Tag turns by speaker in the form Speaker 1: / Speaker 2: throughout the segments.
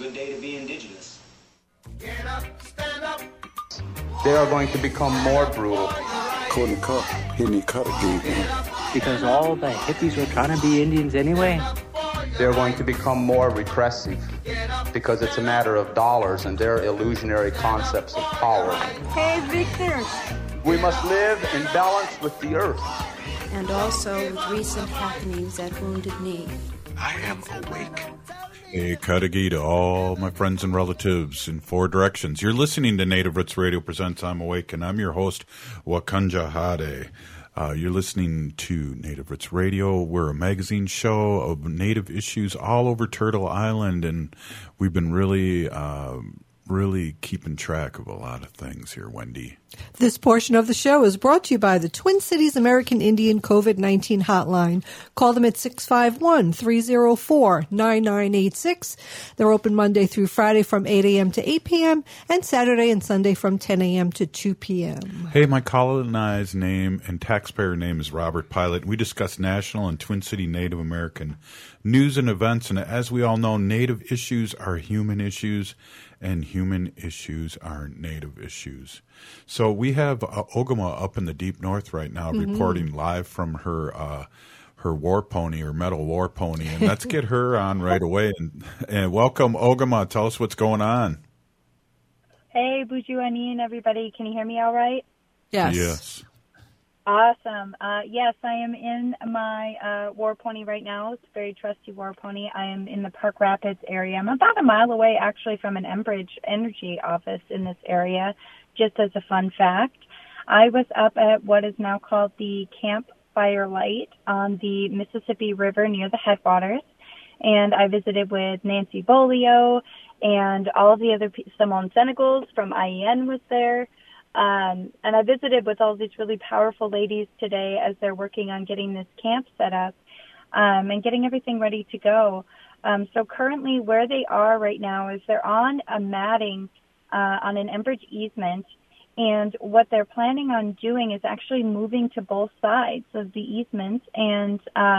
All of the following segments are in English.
Speaker 1: good day to be indigenous.
Speaker 2: Get up, stand up.
Speaker 3: They are going to become more brutal.
Speaker 4: Caught in the car, hitting the car gate.
Speaker 5: Because all the hippies were trying to be Indians anyway.
Speaker 3: They're going to become more repressive because it's a matter of dollars and their illusionary concepts of power.
Speaker 6: Hey, Victor.
Speaker 3: We must live in balance with the earth.
Speaker 6: And also with recent happenings at Wounded Knee.
Speaker 4: I am awake.
Speaker 7: Hey, Kadagi to all my friends and relatives in four directions. You're listening to Native Roots Radio Presents I'm Awake, and I'm your host, Wakanja Hade. You're listening to Native Roots Radio. We're a magazine show of Native issues all over Turtle Island, and we've been really keeping track of a lot of things here, Wendy.
Speaker 8: This portion of the show is brought to you by the Twin Cities American Indian COVID-19 hotline. Call them at 651-304-9986. They're open Monday through Friday from 8 a.m. to 8 p.m. and Saturday and Sunday from 10 a.m. to 2 p.m.
Speaker 7: Hey, my colonized name and taxpayer name is Robert Pilot. We discuss national and Twin City Native American news and events, and as we all know, Native issues are human issues, and human issues are Native issues. So we have Ogama up in the deep north right now, reporting live from her war pony, her metal war pony, and let's get her on right away. And welcome, Ogama. Tell us what's going on.
Speaker 9: Hey, Buju Anin, everybody. Can you hear me all right?
Speaker 8: Yes.
Speaker 7: Yes.
Speaker 9: Awesome. Yes, I am in my war pony right now. It's a very trusty war pony. I am in the Park Rapids area. I'm about a mile away, actually, from an Enbridge Energy office in this area, just as a fun fact. I was up at what is now called the Camp Firelight on the Mississippi River near the headwaters, and I visited with Nancy Bolio and all of the other, Simone Senegals from IEN was there. And I visited with all these really powerful ladies today as they're working on getting this camp set up and getting everything ready to go. So currently where they are right now is they're on a matting on an Enbridge easement, and what they're planning on doing is actually moving to both sides of the easement and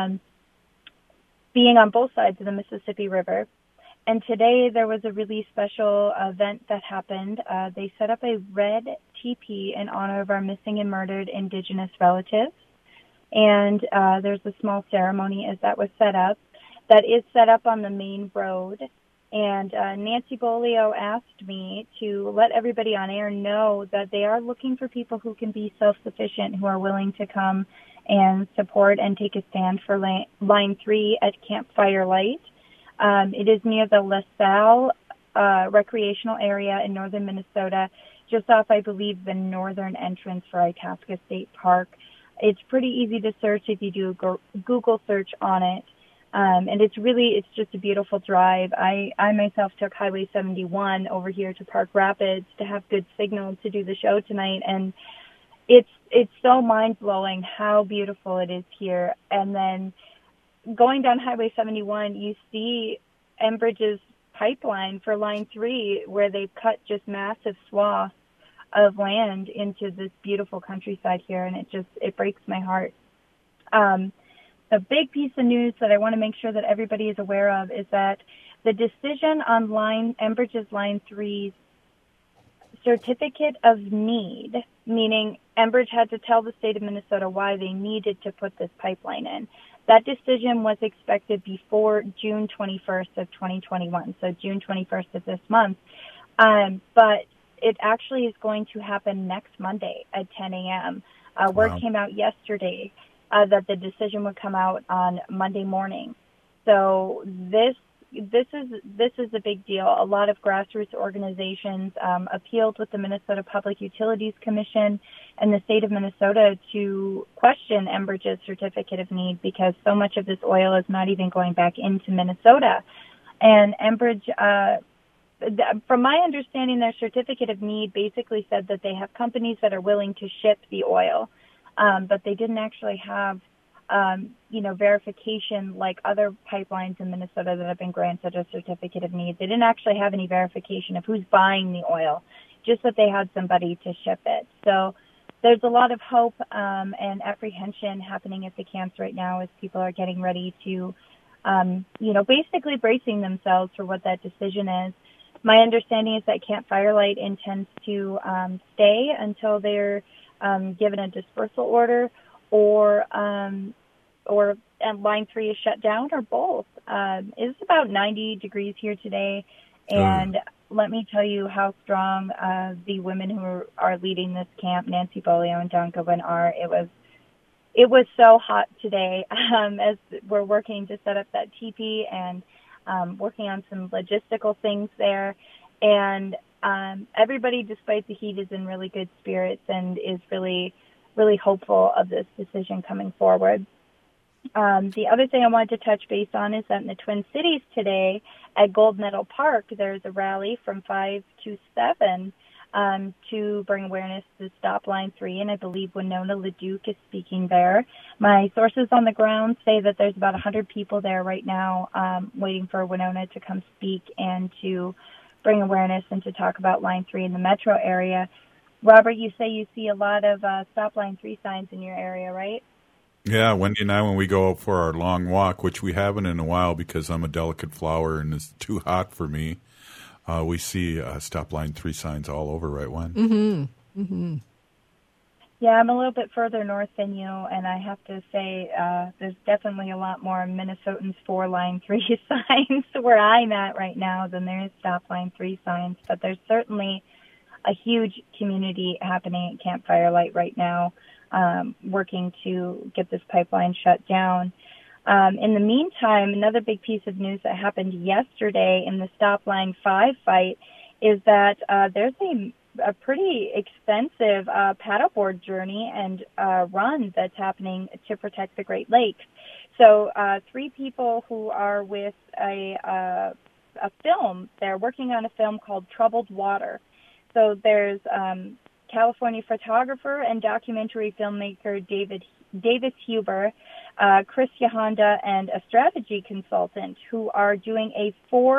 Speaker 9: being on both sides of the Mississippi River. And today there was a really special event that happened. They set up a red teepee in honor of our missing and murdered Indigenous relatives. And there's a small ceremony as that was set up. That is set up on the main road. And Nancy Bolio asked me to let everybody on air know that they are looking for people who can be self-sufficient, who are willing to come and support and take a stand for Line 3 at Camp Firelight. It is near the LaSalle recreational area in northern Minnesota, just off, I believe, the northern entrance for Itasca State Park. It's pretty easy to search if you do a Google search on it. And it's just a beautiful drive. I myself took Highway 71 over here to Park Rapids to have good signal to do the show tonight. And it's so mind-blowing how beautiful it is here. And then going down Highway 71, you see Enbridge's pipeline for Line 3, where they've cut just massive swaths of land into this beautiful countryside here, and it breaks my heart. The big piece of news that I want to make sure that everybody is aware of is that the decision on Enbridge's Line 3's certificate of need, meaning Enbridge had to tell the state of Minnesota why they needed to put this pipeline in. That decision was expected before June 21st of 2021, so June 21st of this month. But it actually is going to happen next Monday at 10 a.m. Word came out yesterday that the decision would come out on Monday morning. So this is a big deal. A lot of grassroots organizations appealed with the Minnesota Public Utilities Commission and the state of Minnesota to question Enbridge's certificate of need, because so much of this oil is not even going back into Minnesota. And Enbridge, from my understanding, their certificate of need basically said that they have companies that are willing to ship the oil, but they didn't actually have verification like other pipelines in Minnesota that have been granted a certificate of need. They didn't actually have any verification of who's buying the oil, just that they had somebody to ship it. So there's a lot of hope and apprehension happening at the camps right now as people are getting ready to basically bracing themselves for what that decision is. My understanding is that Camp Firelight intends to stay until they're given a dispersal order, or Line 3 is shut down, or both. It's about 90 degrees here today, and let me tell you how strong the women who are leading this camp, Nancy Bolio and Dawn Goodwin, are. It was so hot today as we're working to set up that teepee and working on some logistical things there. And everybody, despite the heat, is in really good spirits and is really, really hopeful of this decision coming forward. The other thing I wanted to touch base on is that in the Twin Cities today at Gold Medal Park, there's a rally from 5 to 7 to bring awareness to Stop Line 3, and I believe Winona LaDuke is speaking there. My sources on the ground say that there's about 100 people there right now waiting for Winona to come speak and to bring awareness and to talk about Line 3 in the metro area. Robert, you say you see a lot of Stop Line 3 signs in your area, right?
Speaker 7: Yeah, Wendy and I, when we go out for our long walk, which we haven't in a while because I'm a delicate flower and it's too hot for me, we see Stop Line 3 signs all over, right, Wen?
Speaker 8: Mm-hmm. Mm-hmm.
Speaker 9: Yeah, I'm a little bit further north than you, and I have to say there's definitely a lot more Minnesotans for Line 3 signs where I'm at right now than there is Stop Line 3 signs. But there's certainly a huge community happening at Camp Firelight right now, working to get this pipeline shut down. In the meantime, another big piece of news that happened yesterday in the Stop Line 5 fight is that there's a pretty extensive paddleboard journey and run that's happening to protect the Great Lakes. So 3 people who are with a film, they're working on a film called Troubled Water. So there's California photographer and documentary filmmaker Davis Huber, Chris Yahonda, and a strategy consultant who are doing a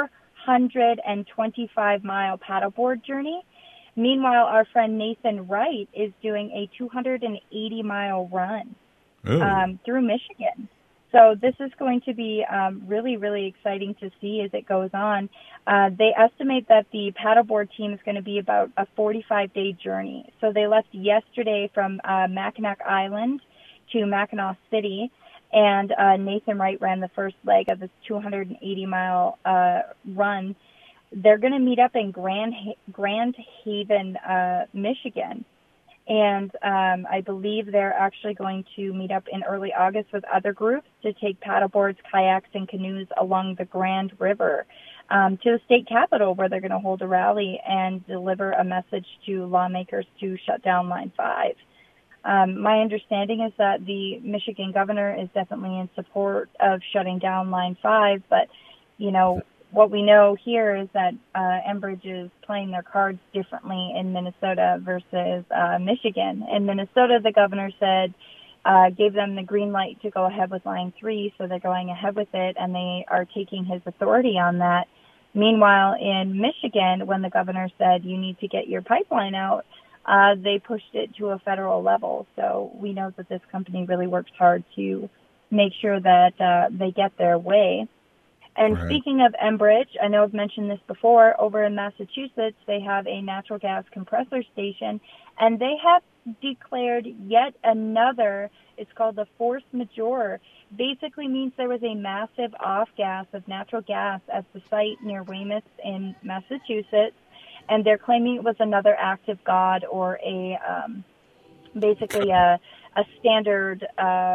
Speaker 9: 425-mile paddleboard journey. Meanwhile, our friend Nathan Wright is doing a 280-mile run through Michigan. So this is going to be really, really exciting to see as it goes on. They estimate that the paddleboard team is going to be about a 45-day journey. So they left yesterday from Mackinac Island to Mackinac City, and Nathan Wright ran the first leg of this 280-mile run. They're going to meet up in Grand Haven, Michigan. And I believe they're actually going to meet up in early August with other groups to take paddleboards, kayaks, and canoes along the Grand River to the state capitol, where they're going to hold a rally and deliver a message to lawmakers to shut down Line 5. My understanding is that the Michigan governor is definitely in support of shutting down Line 5, but, what we know here is that Enbridge is playing their cards differently in Minnesota versus Michigan. In Minnesota, the governor said, gave them the green light to go ahead with Line 3, so they're going ahead with it, and they are taking his authority on that. Meanwhile, in Michigan, when the governor said you need to get your pipeline out, they pushed it to a federal level. So we know that this company really works hard to make sure that they get their way. And
Speaker 7: Right.
Speaker 9: Speaking of Enbridge, I know I've mentioned this before, over in Massachusetts, they have a natural gas compressor station, and they have declared yet another, it's called the force majeure. Basically means there was a massive off-gas of natural gas at the site near Weymouth in Massachusetts, and they're claiming it was another act of God or basically a standard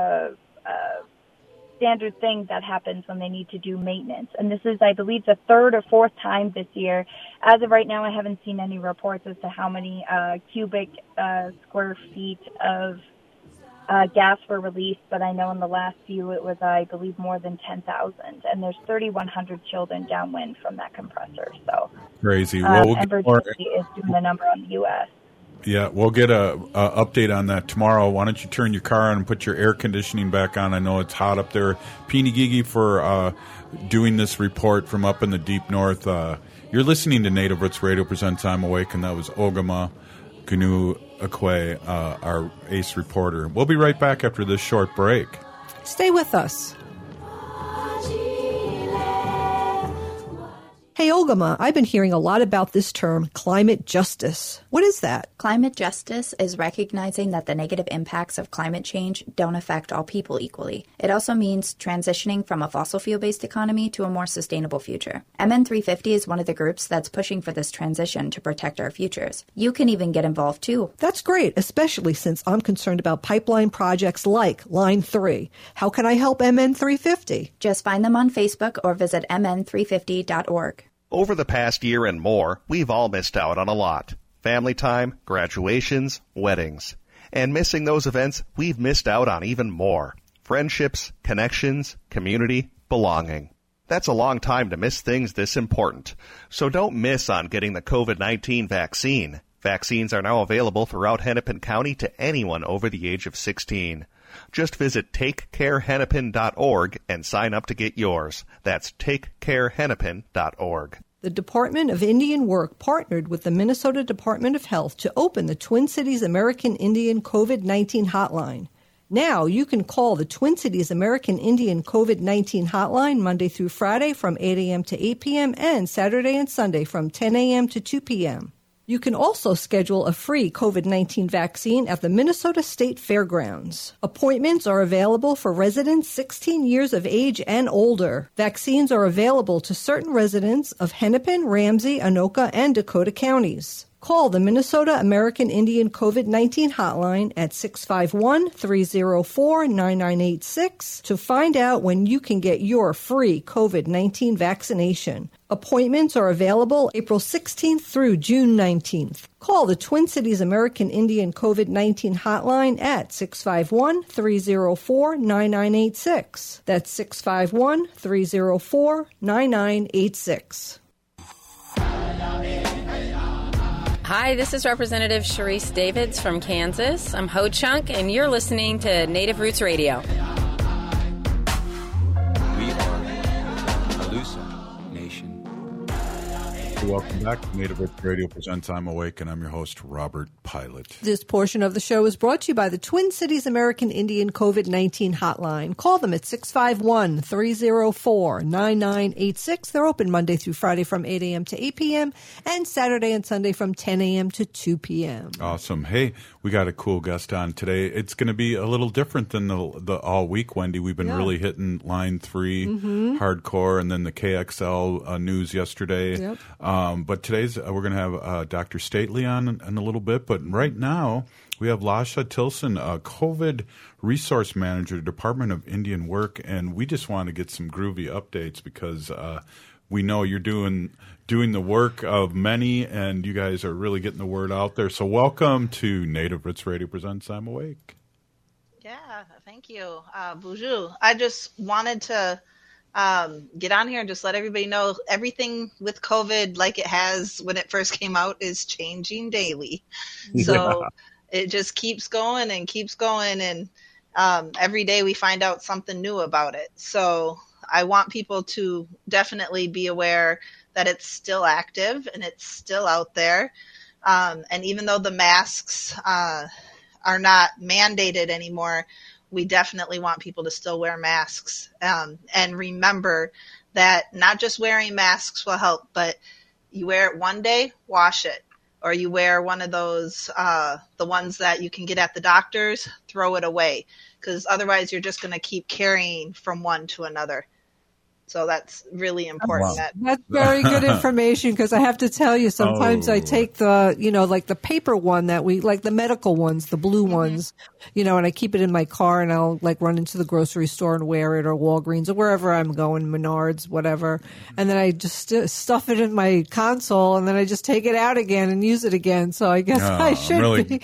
Speaker 9: standard thing that happens when they need to do maintenance. And this is, I believe, the 3rd or 4th time this year. As of right now, I haven't seen any reports as to how many cubic square feet of gas were released, but I know in the last few it was, I believe, more than 10,000. And there's 3,100 children downwind from that compressor. So
Speaker 7: Crazy. Well, we'll get
Speaker 9: Enbridge
Speaker 7: more.
Speaker 9: is doing the number on the U.S.
Speaker 7: Yeah, we'll get a update on that tomorrow. Why don't you turn your car on and put your air conditioning back on? I know it's hot up there. Peony Gigi for doing this report from up in the deep north. You're listening to Native Roots Radio presents I'm Awake, and that was Ogama Gnu Akwe, our ace reporter. We'll be right back after this short break.
Speaker 8: Stay with us.
Speaker 2: G
Speaker 8: Hey, Ogama, I've been hearing a lot about this term, climate justice. What is that?
Speaker 1: Climate justice is recognizing that the negative impacts of climate change don't affect all people equally. It also means transitioning from a fossil fuel-based economy to a more sustainable future. MN350 is one of the groups that's pushing for this transition to protect our futures. You can even get involved too.
Speaker 8: That's great, especially since I'm concerned about pipeline projects like Line 3. How can I help MN350?
Speaker 1: Just find them on Facebook or visit mn350.org.
Speaker 10: Over the past year and more, we've all missed out on a lot. Family time, graduations, weddings. And missing those events, we've missed out on even more. Friendships, connections, community, belonging. That's a long time to miss things this important. So don't miss on getting the COVID-19 vaccine. Vaccines are now available throughout Hennepin County to anyone over the age of 16. Just visit takecarehennepin.org and sign up to get yours. That's takecarehennepin.org.
Speaker 8: The Department of Indian Work partnered with the Minnesota Department of Health to open the Twin Cities American Indian COVID-19 hotline. Now you can call the Twin Cities American Indian COVID-19 hotline Monday through Friday from 8 a.m. to 8 p.m. and Saturday and Sunday from 10 a.m. to 2 p.m. You can also schedule a free COVID-19 vaccine at the Minnesota State Fairgrounds. Appointments are available for residents 16 years of age and older. Vaccines are available to certain residents of Hennepin, Ramsey, Anoka, and Dakota counties. Call the Minnesota American Indian COVID-19 hotline at 651-304-9986 to find out when you can get your free COVID-19 vaccination. Appointments are available April 16th through June 19th. Call the Twin Cities American Indian COVID-19 hotline at 651-304-9986. That's 651-304-9986.
Speaker 11: Hi, this is Representative Sharice Davids from Kansas. I'm Ho Chunk, and you're listening to Native Roots Radio.
Speaker 12: We are Alusa Nation.
Speaker 7: Welcome back to Native Roots Radio presents I'm Awake, and I'm your host, Robert Pilot.
Speaker 8: This portion of the show is brought to you by the Twin Cities American Indian COVID-19 hotline. Call them at 651-304-9986. They're open Monday through Friday from 8 a.m. to 8 p.m. and Saturday and Sunday from 10 a.m. to 2 p.m.
Speaker 7: Awesome. Hey, we got a cool guest on today. It's going to be a little different than the all week, Wendy. We've been really hitting Line 3 hardcore, and then the KXL news yesterday.
Speaker 8: Yep.
Speaker 7: But today's we're going to have Dr. Stately on in a little bit. But right now we have Lasha Tilson, COVID Resource Manager, Department of Indian Work, and we just want to get some groovy updates because we know you're doing the work of many, and you guys are really getting the word out there. So welcome to Native Roots Radio presents I'm Awake.
Speaker 13: Yeah, thank you. Bonjour. I just wanted to get on here and just let everybody know everything with COVID, like it has when it first came out, is changing daily. So it just keeps going and keeps going. And every day we find out something new about it. So I want people to definitely be aware that it's still active and it's still out there. And even though the masks are not mandated anymore, we definitely want people to still wear masks, and remember that not just wearing masks will help, but you wear it one day, wash it, or you wear one of those, the ones that you can get at the doctor's, throw it away, because otherwise you're just going to keep carrying from one to another. So that's really important.
Speaker 8: Wow. That's very good information, because I have to tell you, sometimes I take the, like the paper one that we, like the medical ones, the blue ones, and I keep it in my car, and I'll like run into the grocery store and wear it, or Walgreens, or wherever I'm going, Menards, whatever. And then I just stuff it in my console, and then I just take it out again and use it again. So I guess I should be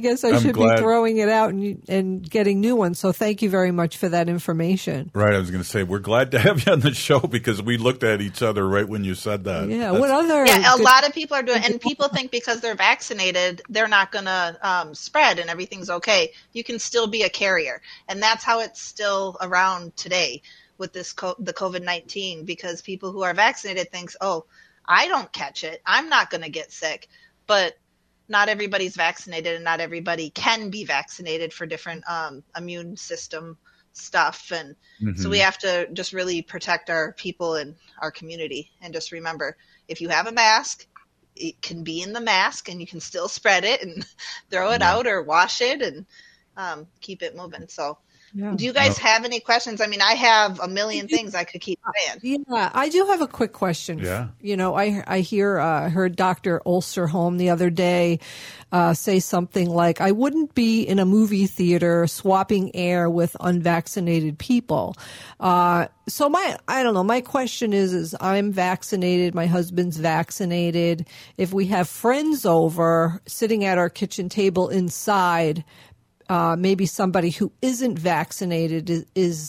Speaker 8: throwing it out and getting new ones. So thank you very much for that information.
Speaker 7: Right. I was going to say, we're glad to have you on the show, because we looked at each other right when you said that.
Speaker 8: Yeah. What other?
Speaker 13: Yeah, a lot of people are doing, and people think because they're vaccinated, they're not going to spread and everything's okay. You can still be a carrier, and that's how it's still around today with this the COVID-19, because people who are vaccinated thinks, oh, I don't catch it, I'm not going to get sick, but not everybody's vaccinated, and not everybody can be vaccinated for different immune systems stuff. And so we have to just really protect our people and our community. And just remember, if you have a mask, it can be in the mask and you can still spread it and throw it out or wash it and keep it moving. So do you guys have any questions? I mean, I have a million things I could keep saying.
Speaker 8: Yeah, I do have a quick question.
Speaker 7: Yeah.
Speaker 8: You know, I heard Dr. Ulsterholm the other day say something like, I wouldn't be in a movie theater swapping air with unvaccinated people. So my question is I'm vaccinated, my husband's vaccinated. If we have friends over sitting at our kitchen table inside, maybe somebody who isn't vaccinated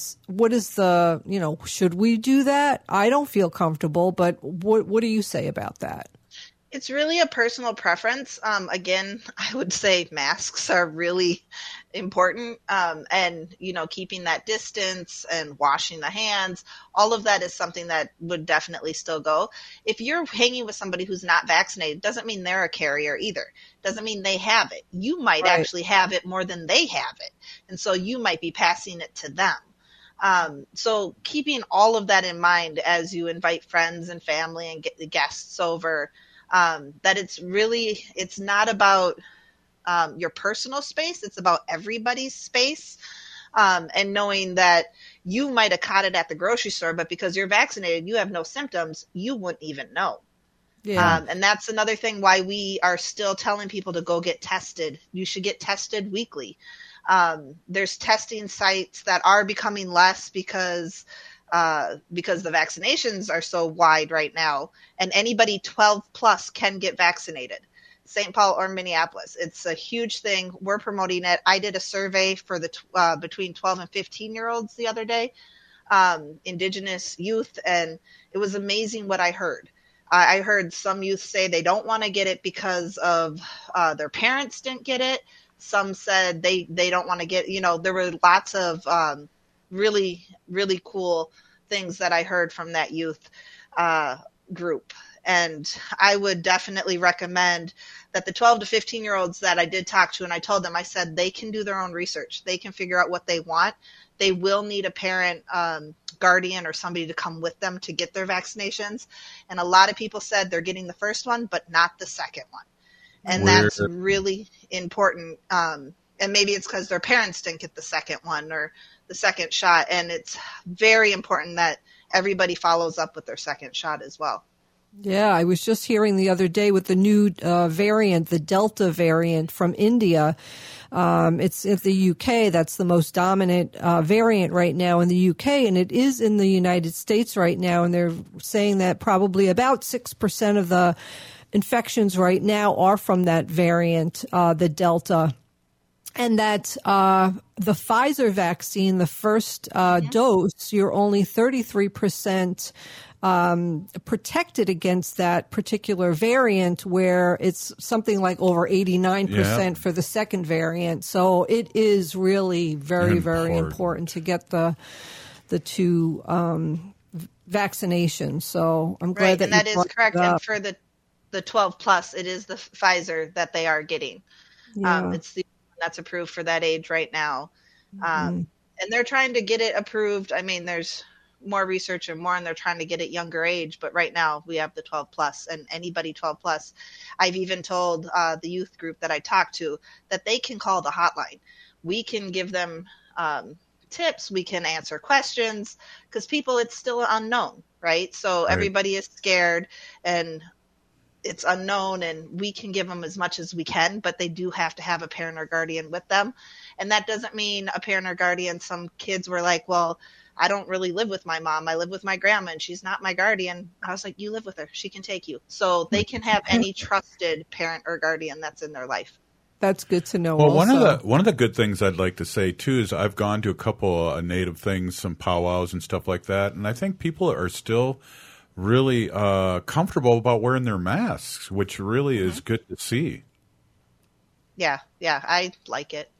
Speaker 8: should we do that? I don't feel comfortable, but what do you say about that?
Speaker 13: It's really a personal preference. Again, I would say masks are really important. And, keeping that distance and washing the hands, all of that is something that would definitely still go. If you're hanging with somebody who's not vaccinated, doesn't mean they're a carrier either. Doesn't mean they have it. You might actually have it more than they have it. And so you might be passing it to them. So keeping all of that in mind as you invite friends and family and get the guests over, that it's not about your personal space. It's about everybody's space. And knowing that you might have caught it at the grocery store, but because you're vaccinated, you have no symptoms, you wouldn't even know. Yeah. And that's another thing why we are still telling people to go get tested. You should get tested weekly. There's testing sites that are becoming less because the vaccinations are so wide right now, and anybody 12 plus can get vaccinated. St. Paul or Minneapolis. It's a huge thing. We're promoting it. I did a survey for the between 12 and 15-year-olds the other day, Indigenous youth, and it was amazing what I heard. I heard some youth say they don't want to get it because of their parents didn't get it. Some said they don't want to get, there were lots of really, really cool things that I heard from that youth group. And I would definitely recommend that the 12 to 15-year-olds that I did talk to, and I told them, I said, they can do their own research. They can figure out what they want. They will need a parent, guardian, or somebody to come with them to get their vaccinations. And a lot of people said they're getting the first one, but not the second one. And that's really important. And maybe it's because their parents didn't get the second one or the second shot. And it's very important that everybody follows up with their second shot as well.
Speaker 8: Yeah, I was just hearing the other day with the new variant, the Delta variant from India. It's in the UK. That's the most dominant variant right now in the UK, and it is in the United States right now. And they're saying that probably about 6% of the infections right now are from that variant, the Delta. And that the Pfizer vaccine, the first dose, you're only 33% protected against that particular variant, where it's something like over 89% for the second variant. So it is really very, very important to get the two vaccinations. So I'm glad
Speaker 13: that is correct. And for the 12 plus, it is the Pfizer that they are getting.
Speaker 8: Yeah.
Speaker 13: It's the one that's approved for that age right now. And they're trying to get it approved. I mean, there's more research and they're trying to get it younger age, but right now we have the 12 plus, and anybody 12 plus. I've even told the youth group that I talked to that they can call the hotline. We can give them tips, we can answer questions, because it's still unknown, right? So everybody is scared and it's unknown, and we can give them as much as we can, but they do have to have a parent or guardian with them. And that doesn't mean a parent or guardian. Some kids were like, well, I don't really live with my mom. I live with my grandma, and she's not my guardian. I was like, you live with her. She can take you. So they can have any trusted parent or guardian that's in their life.
Speaker 8: That's good to know.
Speaker 7: Well,
Speaker 8: also,
Speaker 7: one of the good things I'd like to say too is I've gone to a couple of Native things, some powwows and stuff like that, and I think people are still really comfortable about wearing their masks, which really is good to see.
Speaker 13: Yeah, I like it.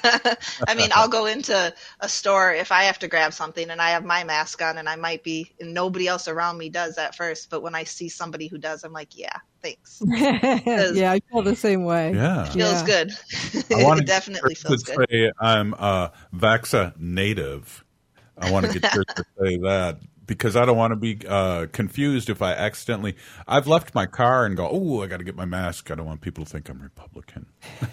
Speaker 13: I mean, I'll go into a store if I have to grab something and I have my mask on, and and nobody else around me does at first. But when I see somebody who does, I'm like, yeah, thanks.
Speaker 8: Yeah, I feel the same way.
Speaker 7: Yeah.
Speaker 13: It feels good.
Speaker 7: I
Speaker 13: It definitely feels good.
Speaker 7: Say I'm Vaxa native. I want to get Chris to say that because I don't want to be confused if I accidentally. I've left my car and go, oh, I got to get my mask. I don't want people to think I'm Republican.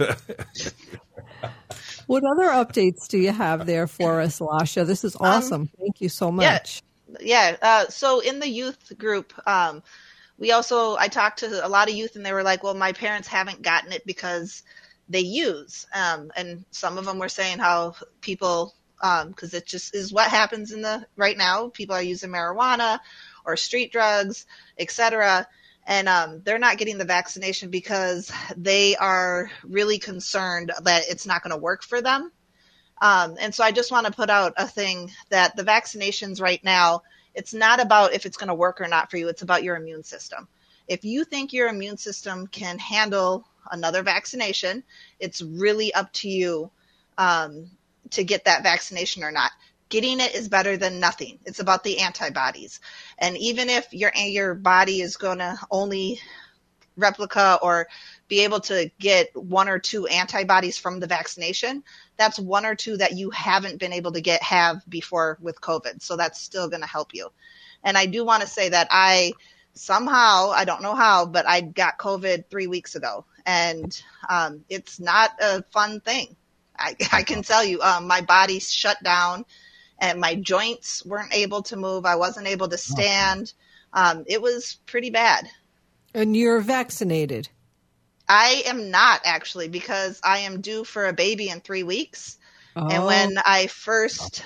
Speaker 8: What other updates do you have there for us, Lasha? This is awesome. Thank you so much.
Speaker 13: Yeah. So in the youth group, I talked to a lot of youth and they were like, well, my parents haven't gotten it because they use. And some of them were saying how people, because it just is what happens right now. People are using marijuana or street drugs, etc. And they're not getting the vaccination because they are really concerned that it's not going to work for them. And so I just want to put out a thing that the vaccinations right now, it's not about if it's going to work or not for you. It's about your immune system. If you think your immune system can handle another vaccination, it's really up to you to get that vaccination or not. Getting it is better than nothing. It's about the antibodies. And even if your body is going to only replica or be able to get 1 or 2 antibodies from the vaccination, that's 1 or 2 that you haven't been able to have before with COVID. So that's still going to help you. And I do want to say that I don't know how, but I got COVID 3 weeks ago. And it's not a fun thing. I can tell you, my body shut down and my joints weren't able to move. I wasn't able to stand. It was pretty bad.
Speaker 8: And you're vaccinated?
Speaker 13: I am not, actually, because I am due for a baby in 3 weeks. Oh. And when I first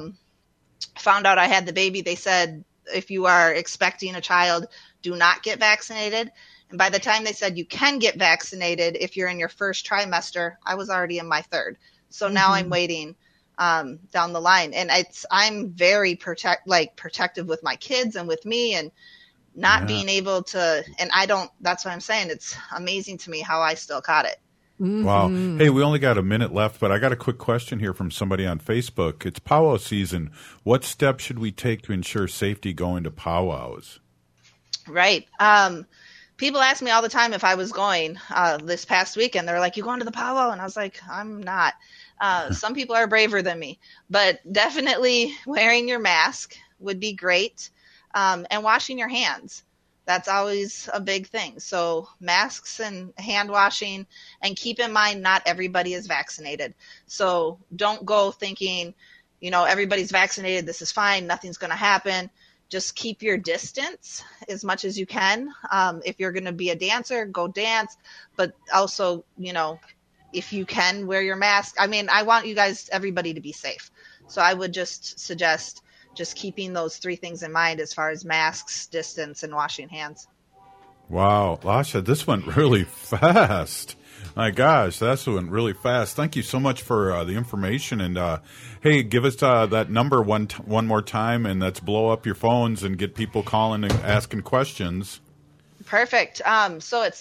Speaker 13: found out I had the baby, they said, if you are expecting a child, do not get vaccinated. And by the time they said you can get vaccinated if you're in your first trimester, I was already in my third. So now I'm waiting down the line. And I'm very protective with my kids and with me, and not being able to, and that's what I'm saying. It's amazing to me how I still caught it.
Speaker 8: Mm-hmm.
Speaker 7: Wow. Hey, we only got a minute left, but I got a quick question here from somebody on Facebook. It's powwow season. What steps should we take to ensure safety going to powwows?
Speaker 13: Right. People ask me all the time if I was going this past weekend. They're like, you going to the powwow? And I was like, I'm not. Some people are braver than me, but definitely wearing your mask would be great. And washing your hands. That's always a big thing. So masks and hand washing, and keep in mind, not everybody is vaccinated. So don't go thinking, everybody's vaccinated. This is fine. Nothing's going to happen. Just keep your distance as much as you can. If you're going to be a dancer, go dance. But also, if you can, wear your mask. I mean, I want everybody to be safe. So I would just suggest just keeping those 3 things in mind as far as masks, distance, and washing hands.
Speaker 7: Wow. Lasha, this went really fast. My gosh, that went really fast. Thank you so much for the information. And, hey, give us that number one more time, and let's blow up your phones and get people calling and asking questions.
Speaker 13: Perfect. So it's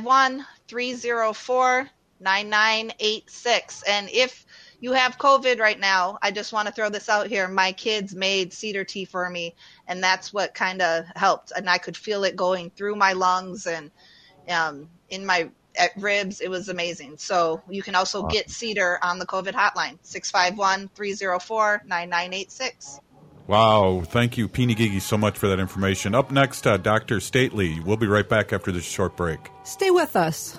Speaker 13: 651-304-9986. And if you have COVID right now, I just want to throw this out here. My kids made cedar tea for me, and that's what kind of helped. And I could feel it going through my lungs and in my ribs. It was amazing. So you can also get cedar on the COVID hotline, 651-304-9986.
Speaker 7: Wow. Thank you, Peeny Gigi, so much for that information. Up next, Dr. Stately. We'll be right back after this short break.
Speaker 8: Stay with us.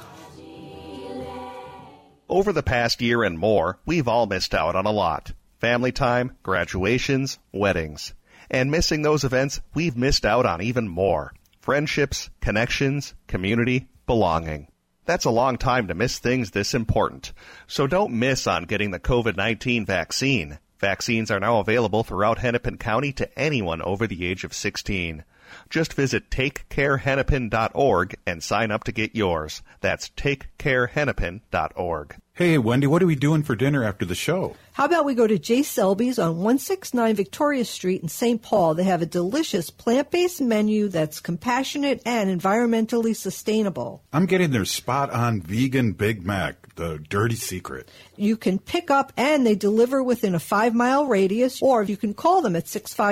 Speaker 10: Over the past year and more, we've all missed out on a lot. Family time, graduations, weddings. And missing those events, we've missed out on even more. Friendships, connections, community, belonging. That's a long time to miss things this important. So don't miss on getting the COVID-19 vaccine. Vaccines are now available throughout Hennepin County to anyone over the age of 16. Just visit takecarehennepin.org and sign up to get yours. That's takecarehennepin.org.
Speaker 7: Hey, Wendy, what are we doing for dinner after the show?
Speaker 8: How about we go to J. Selby's on 169 Victoria Street in St. Paul. They have a delicious plant-based menu that's compassionate and environmentally sustainable.
Speaker 7: I'm getting their spot-on vegan Big Mac, the dirty secret.
Speaker 8: You can pick up and they deliver within a 5-mile radius, or you can call them at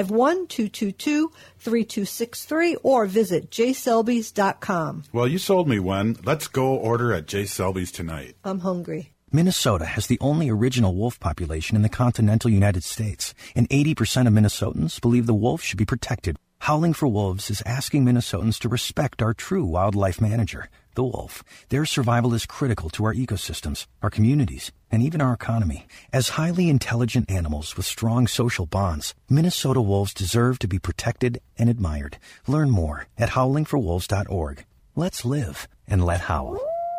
Speaker 8: 651-222-3263 or visit jselbys.com.
Speaker 7: Well, you sold me, Wen. Let's go order at J. Selby's tonight.
Speaker 8: I'm hungry.
Speaker 14: Minnesota has the only original wolf population in the continental United States, and 80% of Minnesotans believe the wolf should be protected. Howling for Wolves is asking Minnesotans to respect our true wildlife manager, the wolf. Their survival is critical to our ecosystems, our communities, and even our economy. As highly intelligent animals with strong social bonds, Minnesota wolves deserve to be protected and admired. Learn more at howlingforwolves.org. Let's live and let howl.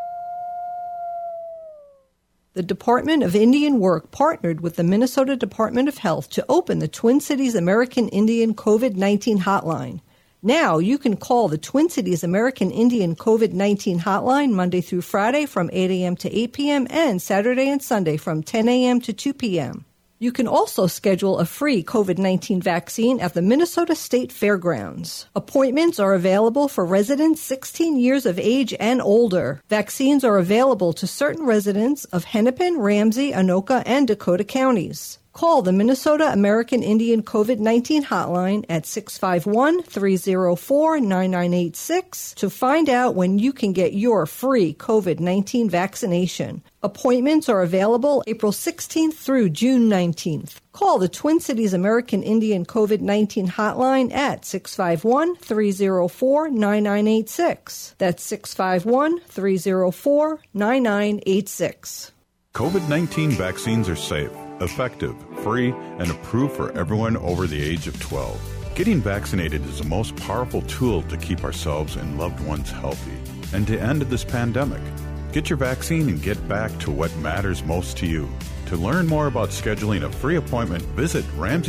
Speaker 8: The Department of Indian Work partnered with the Minnesota Department of Health to open the Twin Cities American Indian COVID-19 hotline. Now you can call the Twin Cities American Indian COVID-19 hotline Monday through Friday from 8 a.m. to 8 p.m. and Saturday and Sunday from 10 a.m. to 2 p.m. You can also schedule a free COVID-19 vaccine at the Minnesota State Fairgrounds. Appointments are available for residents 16 years of age and older. Vaccines are available to certain residents of Hennepin, Ramsey, Anoka, and Dakota counties. Call the Minnesota American Indian COVID-19 hotline at 651-304-9986 to find out when you can get your free COVID-19 vaccination. Appointments are available April 16th through June 19th. Call the Twin Cities American Indian COVID-19 hotline at 651-304-9986. That's 651-304-9986.
Speaker 7: COVID-19 vaccines are safe, effective, free, and approved for everyone over the age of 12. Getting vaccinated is the most powerful tool to keep ourselves and loved ones healthy and to end this pandemic. Get your vaccine and get back to what matters most to you. To learn more about scheduling a free appointment, visit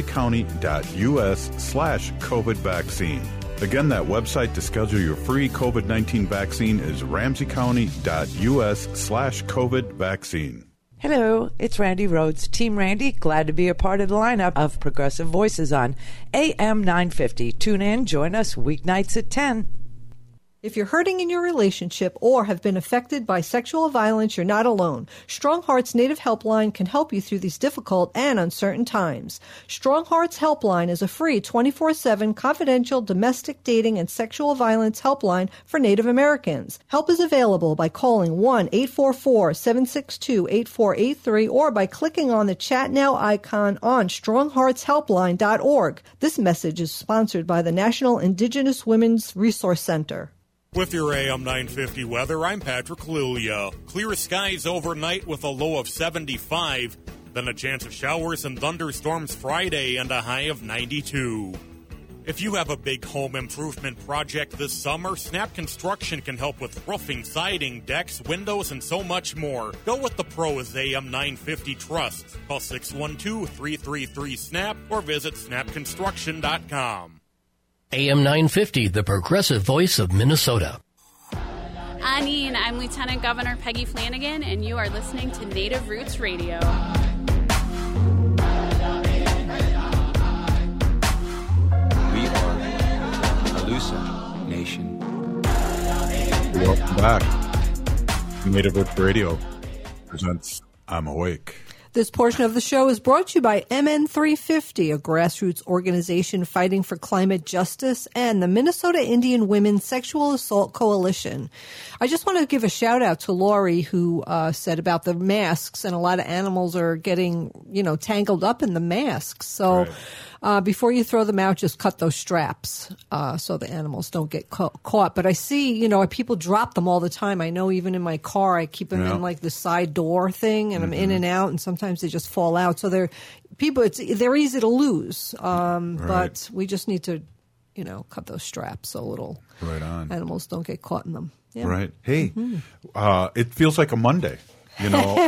Speaker 7: ramseycounty.us/COVID vaccine. Again, that website to schedule your free COVID-19 vaccine is ramseycounty.us/COVID vaccine.
Speaker 15: Hello, it's Randy Rhodes, Team Randy. Glad to be a part of the lineup of Progressive Voices on AM 950. Tune in, join us weeknights at 10.
Speaker 8: If you're hurting in your relationship or have been affected by sexual violence, you're not alone. Strong Hearts Native Helpline can help you through these difficult and uncertain times. Strong Hearts Helpline is a free 24/7 confidential domestic dating and sexual violence helpline for Native Americans. Help is available by calling 1-844-762-8483 or by clicking on the Chat Now icon on strongheartshelpline.org. This message is sponsored by the National Indigenous Women's Resource Center.
Speaker 16: With your AM 950 weather, I'm Patrick Lilia. Clear skies overnight with a low of 75. Then a chance of showers and thunderstorms Friday and a high of 92. If you have a big home improvement project this summer, Snap Construction can help with roofing, siding, decks, windows, and so much more. Go with the pros AM 950 Trust. Call 612-333-SNAP or visit snapconstruction.com.
Speaker 17: AM 950, the progressive voice of Minnesota.
Speaker 18: Anine, I'm Lieutenant Governor Peggy Flanagan, and you are listening to Native Roots Radio.
Speaker 12: We are Alusa Nation.
Speaker 7: Welcome back. Native Roots Radio presents I'm Awake.
Speaker 8: This portion of the show is brought to you by MN350, a grassroots organization fighting for climate justice, and the Minnesota Indian Women's Sexual Assault Coalition. I just want to give a shout out to Lori, who said about the masks, and a lot of animals are getting, tangled up in the masks. So before you throw them out, just cut those straps so the animals don't get caught. But I see, people drop them all the time. I know even in my car, I keep them in like the side door thing, and I'm in and out, and sometimes they just fall out. So they're easy to lose. But we just need to, cut those straps so little animals don't get caught in them. Yeah.
Speaker 7: Right. Hey, it feels like a Monday. In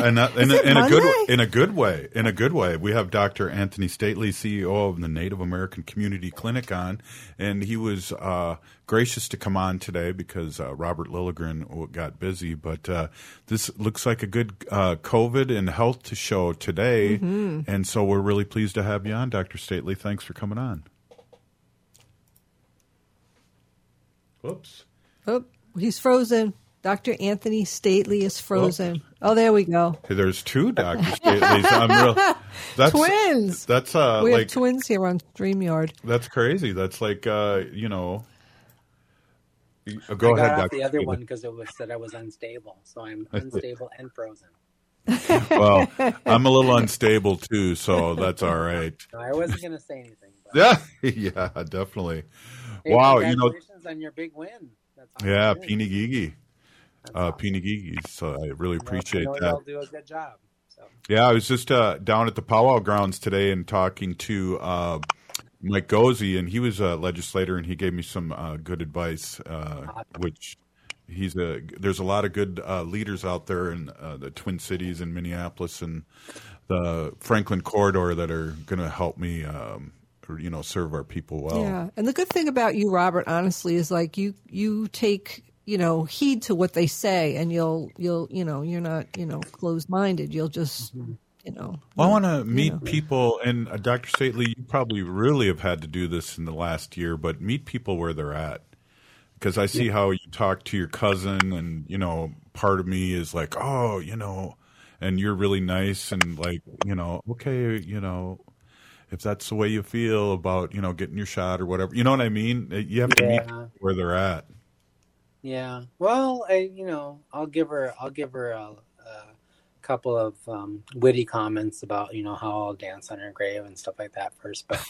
Speaker 7: a good way. We have Dr. Anthony Stately, CEO of the Native American Community Clinic, on, and he was gracious to come on today because Robert Lilligren got busy. But this looks like a good COVID and health show today, and so we're really pleased to have you on, Dr. Stately. Thanks for coming on. Whoops.
Speaker 8: Oh, he's frozen. Dr. Anthony Stately is frozen. Oh, there we go.
Speaker 7: Hey, there's two Dr. Stateleys. That's
Speaker 8: twins.
Speaker 7: That's
Speaker 8: we have twins here on StreamYard.
Speaker 7: That's crazy. That's like Go ahead,
Speaker 19: Dr. The other one because it was said I was unstable, so I'm unstable and frozen.
Speaker 7: Well, I'm a little unstable too, so that's all right.
Speaker 19: No, I wasn't going to say anything. But...
Speaker 7: Yeah, definitely.
Speaker 19: Hey,
Speaker 7: wow,
Speaker 19: congratulations on your big win. That's awesome.
Speaker 7: Yeah, Pinigigi. Pinigigi. So I really appreciate that.
Speaker 19: Y'all do a good job. So.
Speaker 7: Yeah, I was just down at the powwow grounds today and talking to Mike Gozi, and he was a legislator, and he gave me some good advice, which there's a lot of good leaders out there in the Twin Cities and Minneapolis and the Franklin corridor that are going to help me serve our people well.
Speaker 8: Yeah, and the good thing about you, Robert, honestly, is like you take heed to what they say, and you're not closed-minded. You'll just Well,
Speaker 7: I want to meet people, and Dr. Stately, you probably really have had to do this in the last year, but meet people where they're at. Because I see how you talk to your cousin, and, part of me is like, oh, and you're really nice, and like, okay, if that's the way you feel about, getting your shot or whatever, you know what I mean? You have to meet people where they're at.
Speaker 19: Yeah. Well, I'll give her a couple of witty comments about how I'll dance on her grave and stuff like that first, but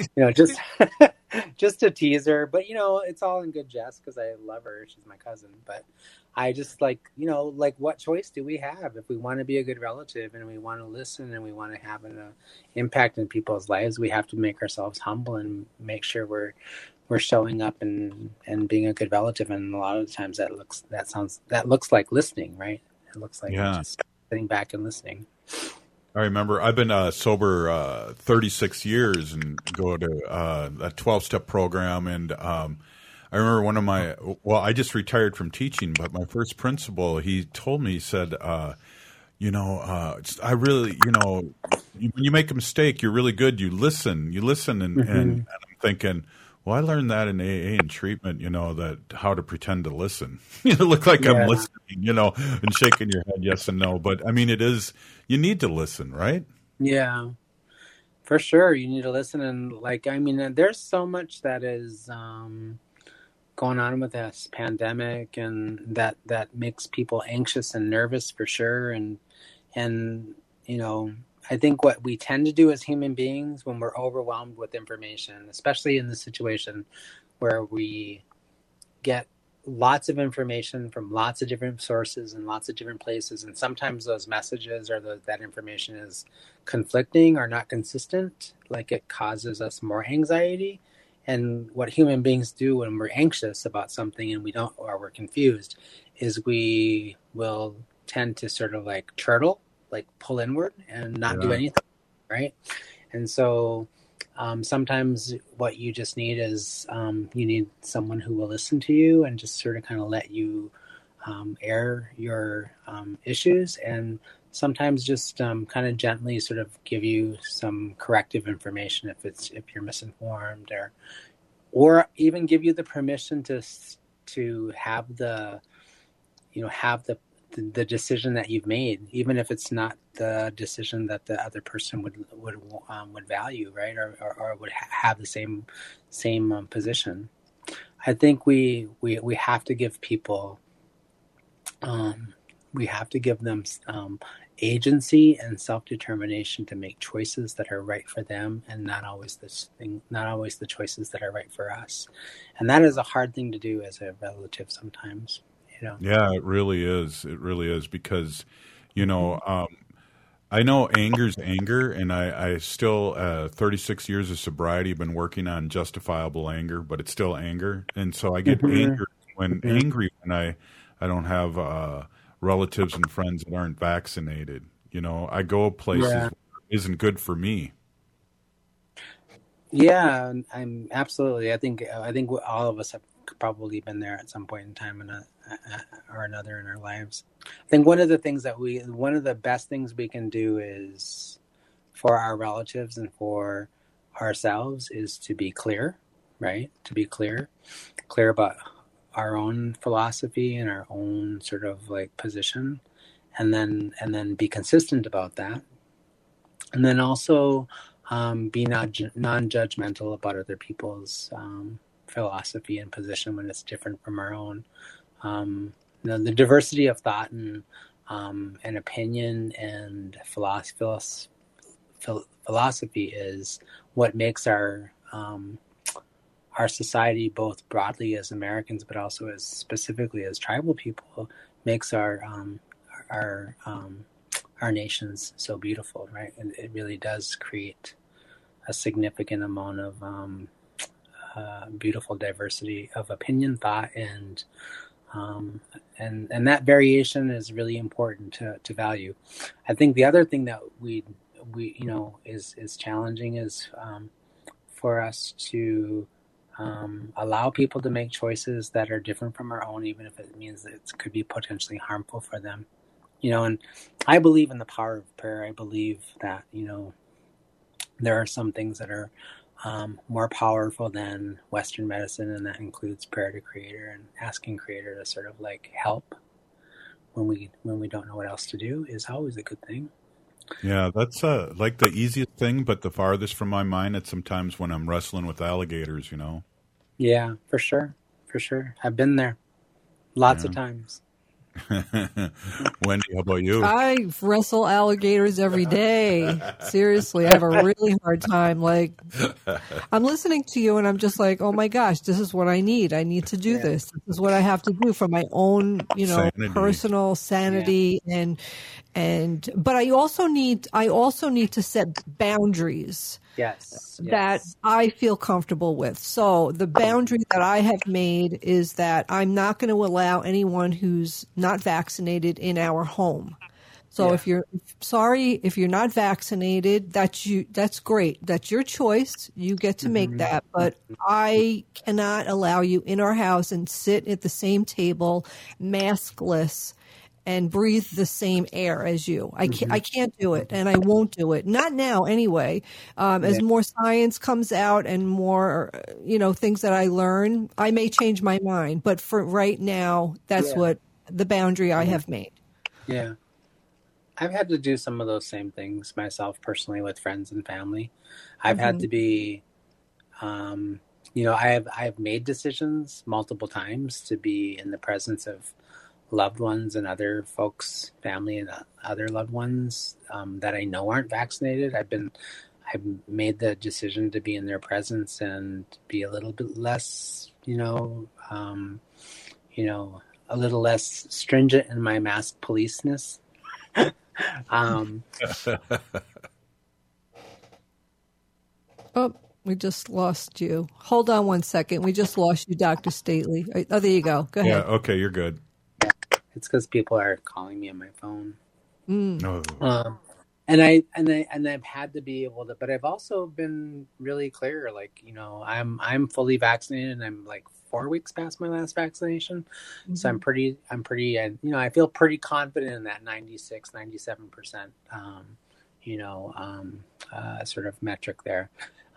Speaker 19: just to tease her. But it's all in good jest because I love her. She's my cousin. But I just like what choice do we have if we want to be a good relative and we want to listen and we want to have an impact in people's lives? We have to make ourselves humble and make sure we're showing up and being a good relative. And a lot of the times that looks like listening, right? It looks like just sitting back and listening.
Speaker 7: I remember I've been sober 36 years and go to a 12-step program. And I remember I just retired from teaching, but my first principal, he told me, he said, I really, when you make a mistake, you're really good. You listen and I'm thinking, well, I learned that in AA and treatment, that how to pretend to listen. Look like I'm listening, and shaking your head yes and no. But, I mean, you need to listen, right?
Speaker 19: Yeah, for sure. You need to listen. And, there's so much that is going on with this pandemic and that makes people anxious and nervous for sure. And I think what we tend to do as human beings when we're overwhelmed with information, especially in the situation where we get lots of information from lots of different sources and lots of different places, and sometimes those messages or that information is conflicting or not consistent, like it causes us more anxiety. And what human beings do when we're anxious about something and we're confused is we will tend to sort of like turtle, like pull inward and not do anything, right? And so sometimes what you just need is you need someone who will listen to you and just sort of kind of let you air your issues, and sometimes just kind of gently sort of give you some corrective information if you're misinformed, or even give you the permission to have the decision that you've made, even if it's not the decision that the other person would value, right, or would have the same position. I think we have to give people, we have to give them agency and self-determination to make choices that are right for them, and not always the choices that are right for us. And that is a hard thing to do as a relative sometimes.
Speaker 7: Yeah, it really is. It really is because, I know anger's anger, and I still, 36 years of sobriety, have been working on justifiable anger, but it's still anger. And so I get angry when I don't have relatives and friends that aren't vaccinated. I go places where it isn't good for me.
Speaker 19: Yeah, I'm absolutely. I think all of us have probably been there at some point in time or another in our lives. I think one of the best things we can do is for our relatives and for ourselves is to be clear, right? To be clear about our own philosophy and our own sort of like position, and then be consistent about that, and then also be non-judgmental about other people's philosophy and position when it's different from our own. The diversity of thought and an opinion and philosophy is what makes our society, both broadly as Americans, but also as specifically as tribal people, makes our nations so beautiful, right? And it really does create a significant amount of beautiful diversity of opinion, thought, and that variation is really important to value. I think the other thing that we is challenging is for us to allow people to make choices that are different from our own, even if it means that it could be potentially harmful for them. And I believe in the power of prayer. I believe that, there are some things that are more powerful than Western medicine, and that includes prayer to Creator and asking Creator to sort of like help when we don't know what else to do is always a good thing.
Speaker 7: Yeah, that's like the easiest thing, but the farthest from my mind. It's sometimes when I'm wrestling with alligators,
Speaker 19: Yeah, for sure. I've been there lots of times.
Speaker 7: Wendy, how about you?
Speaker 8: I wrestle alligators every day. Seriously, I have a really hard time. Like, I'm listening to you and I'm just like, oh my gosh, this is what I need. I need to do this. This is what I have to do for my own, sanity. Personal sanity but I also need to set boundaries.
Speaker 19: Yes.
Speaker 8: That I feel comfortable with. So the boundary that I have made is that I'm not going to allow anyone who's not vaccinated in our home. So if you're not vaccinated, that's great. That's your choice. You get to make that. But I cannot allow you in our house and sit at the same table, maskless, and breathe the same air as you. I can't do it, and I won't do it. Not now, anyway. As more science comes out and more, things that I learn, I may change my mind. But for right now, that's what the boundary I have made.
Speaker 19: Yeah. I've had to do some of those same things myself personally with friends and family. I've had to be, I've made decisions multiple times to be in the presence of loved ones and other folks, family and other loved ones that I know aren't vaccinated. I've made the decision to be in their presence and be a little bit less, a little less stringent in my mask policeness.
Speaker 8: Oh, we just lost you. Hold on one second. We just lost you, Dr. Stately. Oh, there you go. Go ahead.
Speaker 7: Yeah, okay, you're good.
Speaker 19: It's because people are calling me on my phone.
Speaker 7: Oh.
Speaker 19: And I've had to be able to, but I've also been really clear. Like, I'm fully vaccinated, and I'm like 4 weeks past my last vaccination, so I'm pretty, and I feel pretty confident in that 96-97%, sort of metric there.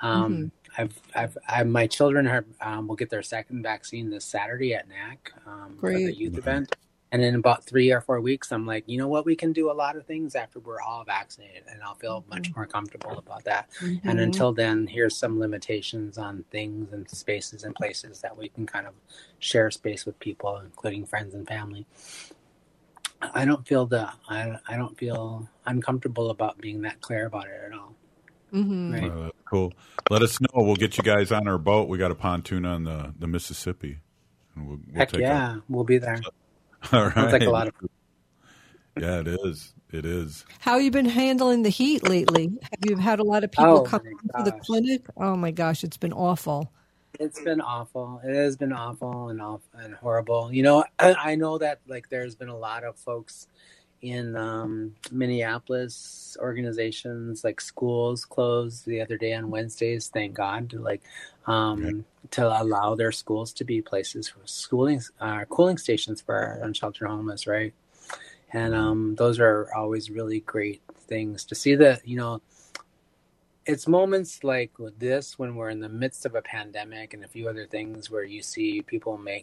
Speaker 19: My children will get their second vaccine this Saturday at NAC for the youth event. And in about 3 or 4 weeks, I'm like, you know what? We can do a lot of things after we're all vaccinated, and I'll feel much more comfortable about that. And until then, here's some limitations on things and spaces and places that we can kind of share space with people, including friends and family. I don't feel uncomfortable about being that clear about it at all. Right?
Speaker 7: Cool. Let us know. We'll get you guys on our boat. We got a pontoon on the Mississippi. And we'll
Speaker 19: Heck we'll be there.
Speaker 7: All right.
Speaker 19: Sounds like a lot of food.
Speaker 7: Yeah, it is. It is.
Speaker 8: How have you been handling the heat lately? Have you had a lot of people come to the clinic? Oh my gosh, it's been awful.
Speaker 19: It's been awful. It has been awful and horrible. I know that there's been a lot of folks in Minneapolis, organizations like schools closed the other day on Wednesdays. Thank God to allow their schools to be places for cooling stations for our unsheltered homeless, right? And those are always really great things to see. That it's moments like this when we're in the midst of a pandemic and a few other things where you see people make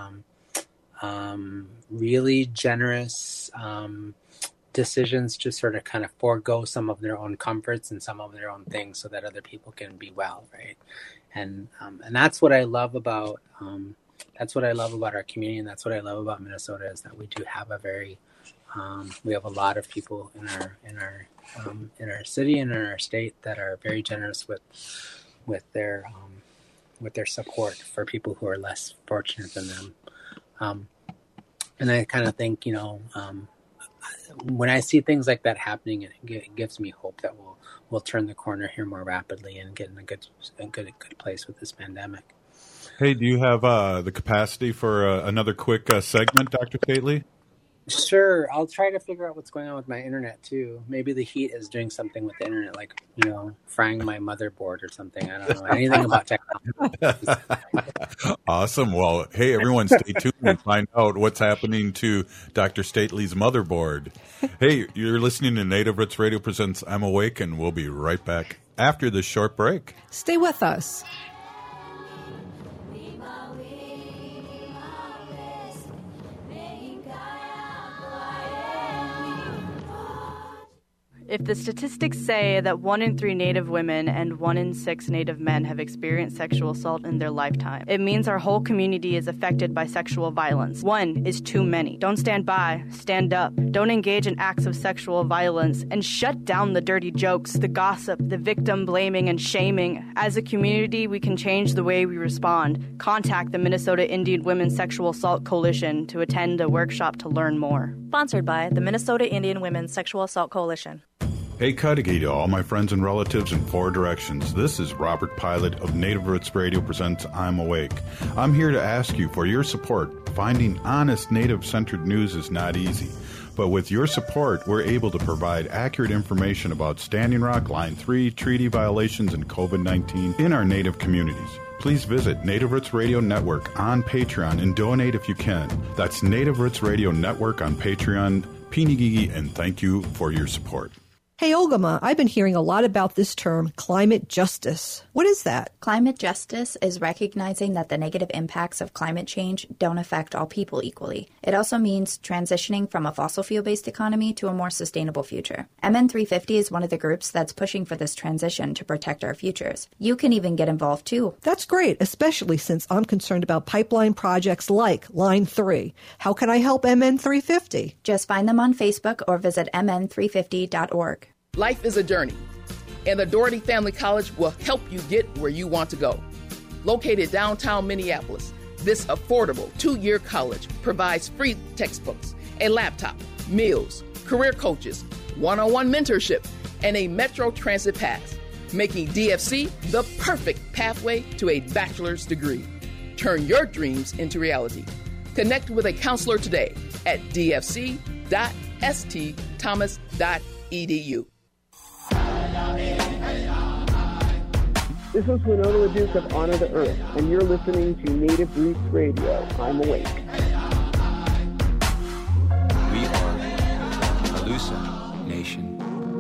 Speaker 19: really generous decisions to sort of kind of forego some of their own comforts and some of their own things so that other people can be well, right? And that's what I love about that's what I love about our community, and that's what I love about Minnesota is that we do have we have a lot of people in our city and in our state that are very generous with their support for people who are less fortunate than them. And I kind of think, when I see things like that happening, it gives me hope that we'll turn the corner here more rapidly and get in a good place with this pandemic.
Speaker 7: Hey, do you have the capacity for another quick segment, Dr. Stately?
Speaker 19: Sure. I'll try to figure out what's going on with my internet, too. Maybe the heat is doing something with the internet, like, frying my motherboard or something. I don't know anything about technology.
Speaker 7: Awesome. Well, hey, everyone, stay tuned and find out what's happening to Dr. Stately's motherboard. Hey, you're listening to Native Roots Radio Presents I'm Awake, and we'll be right back after this short break.
Speaker 8: Stay with us.
Speaker 20: If the statistics say that 1 in 3 Native women and 1 in 6 Native men have experienced sexual assault in their lifetime, it means our whole community is affected by sexual violence. 1 is too many. Don't stand by. Stand up. Don't engage in acts of sexual violence, and shut down the dirty jokes, the gossip, the victim blaming and shaming. As a community, we can change the way we respond. Contact the Minnesota Indian Women's Sexual Assault Coalition to attend a workshop to learn more.
Speaker 1: Sponsored by the Minnesota Indian Women's Sexual Assault Coalition.
Speaker 7: Hey, Cudahy to all my friends and relatives in 4 directions. This is Robert Pilot of Native Roots Radio Presents I'm Awake. I'm here to ask you for your support. Finding honest Native-centered news is not easy. But with your support, we're able to provide accurate information about Standing Rock, Line 3, treaty violations, and COVID-19 in our Native communities. Please visit Native Roots Radio Network on Patreon and donate if you can. That's Native Roots Radio Network on Patreon. Pinigigi, and thank you for your support.
Speaker 8: Hey, Ogama, I've been hearing a lot about this term, climate justice. What is that?
Speaker 1: Climate justice is recognizing that the negative impacts of climate change don't affect all people equally. It also means transitioning from a fossil fuel-based economy to a more sustainable future. MN350 is one of the groups that's pushing for this transition to protect our futures. You can even get involved too.
Speaker 8: That's great, especially since I'm concerned about pipeline projects like Line 3. How can I help MN350?
Speaker 1: Just find them on Facebook or visit mn350.org.
Speaker 21: Life is a journey, and the Doherty Family College will help you get where you want to go. Located downtown Minneapolis, this affordable 2-year college provides free textbooks, a laptop, meals, career coaches, one-on-one mentorship, and a Metro Transit pass, making DFC the perfect pathway to a bachelor's degree. Turn your dreams into reality. Connect with a counselor today at dfc.stthomas.edu.
Speaker 22: This is Winona LaDuke of Honor the Earth, and you're listening to Native Roots Radio. I'm Awake.
Speaker 12: We are Alusa Nation.